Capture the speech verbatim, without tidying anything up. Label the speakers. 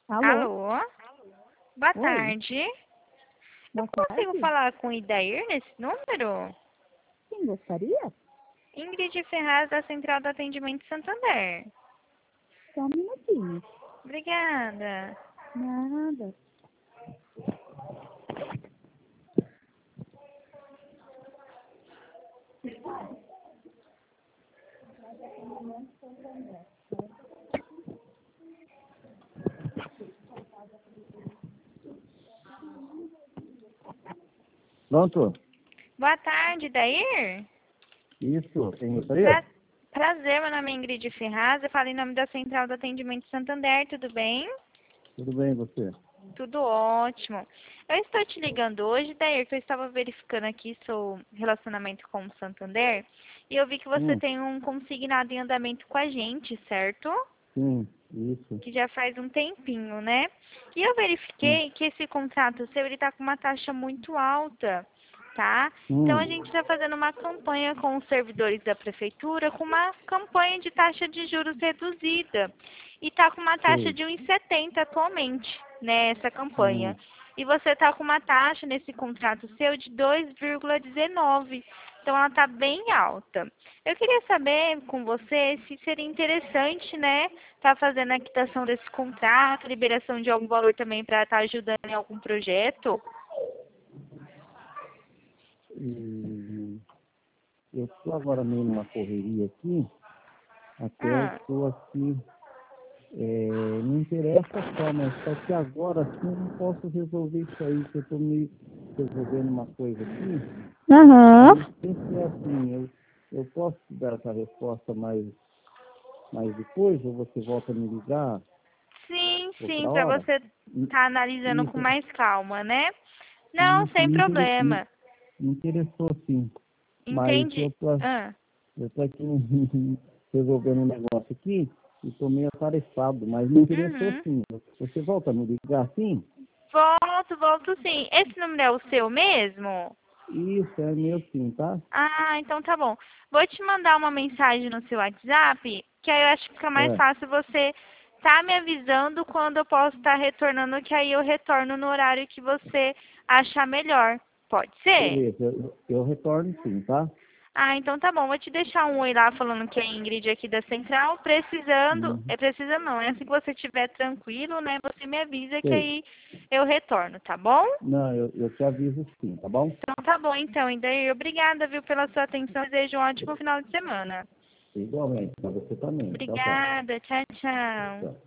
Speaker 1: Alô?
Speaker 2: Alô? Boa
Speaker 1: Oi,
Speaker 2: tarde. Eu
Speaker 1: boa
Speaker 2: consigo
Speaker 1: tarde.
Speaker 2: falar com o Idair nesse número?
Speaker 1: Quem gostaria?
Speaker 2: Ingrid Ferraz, da Central do Atendimento Santander.
Speaker 1: Só um minutinho.
Speaker 2: Obrigada.
Speaker 1: Nada.
Speaker 3: Pronto?
Speaker 2: Boa tarde, Idair.
Speaker 3: Isso, quem gostaria?
Speaker 2: Pra... Prazer, meu nome é Ingrid Ferraz. Eu falo em nome da Central do Atendimento Santander, tudo bem?
Speaker 3: Tudo bem, você?
Speaker 2: Tudo ótimo. Eu estou te ligando hoje, Dair, que eu estava verificando aqui seu relacionamento com o Santander e eu vi que você
Speaker 3: Hum,
Speaker 2: tem um consignado em andamento com a gente, certo?
Speaker 3: sim, isso.
Speaker 2: Que já faz um tempinho, né? E eu
Speaker 3: Hum,
Speaker 2: verifiquei que esse contrato seu, ele tá com uma taxa muito alta, tá? Então
Speaker 3: hum,
Speaker 2: a gente está fazendo uma campanha com os servidores da prefeitura, com uma campanha de taxa de juros reduzida. E tá com uma taxa
Speaker 3: sei.
Speaker 2: de um vírgula setenta atualmente, né, essa campanha.
Speaker 3: Hum,
Speaker 2: E você tá com uma taxa nesse contrato seu de dois vírgula dezenove. Então ela tá bem alta. Eu queria saber com você se seria interessante, né, tá fazendo a quitação desse contrato, liberação de algum valor também para estar ajudando em algum projeto.
Speaker 3: e eu estou agora meio numa correria aqui, até
Speaker 2: Ah,
Speaker 3: estou aqui, é, me interessa só, mas só que agora sim eu não posso resolver isso aí, que eu estou meio resolvendo uma coisa aqui,
Speaker 1: Aham.
Speaker 3: aí eu pensei assim, eu, eu posso te dar essa resposta mais, mais depois, ou você volta a me ligar
Speaker 2: sim, sim,
Speaker 3: outra
Speaker 2: para
Speaker 3: hora?
Speaker 2: você
Speaker 3: Hum,
Speaker 2: estar analisando com
Speaker 3: Isso,
Speaker 2: mais calma, né? Não,
Speaker 3: isso
Speaker 2: sem
Speaker 3: me, intere- me,
Speaker 2: problema.
Speaker 3: me interessou sim, mas eu
Speaker 2: Entendi.
Speaker 3: tô,
Speaker 2: Ah,
Speaker 3: eu tô aqui resolvendo um negócio aqui e tô meio atarefado, mas me interessou
Speaker 2: uhum.
Speaker 3: sim. Você volta a me ligar sim?
Speaker 2: Volto, volto sim. Esse número é o seu mesmo?
Speaker 3: Isso, é meu sim, tá?
Speaker 2: Ah, então tá bom. Vou te mandar uma mensagem no seu WhatsApp, que aí eu acho que fica mais
Speaker 3: É,
Speaker 2: fácil você tá me avisando quando eu posso estar retornando, que aí eu retorno no horário que você achar melhor. Pode ser?
Speaker 3: beleza, eu, eu retorno sim, tá?
Speaker 2: Ah, então tá bom. Vou te deixar um oi lá falando que é a Ingrid aqui da Central. Precisando,
Speaker 3: Uhum,
Speaker 2: é precisando não, é assim que você estiver tranquilo, né? Você me avisa que
Speaker 3: sei.
Speaker 2: aí eu retorno, tá bom?
Speaker 3: Não, eu, eu te aviso sim, tá bom?
Speaker 2: Então tá bom, então. E daí, obrigada, viu, pela sua atenção. Desejo um ótimo final de semana.
Speaker 3: Igualmente, pra você também. Tchau, tchau.
Speaker 2: Obrigada. Tchau, tchau.
Speaker 3: Tchau.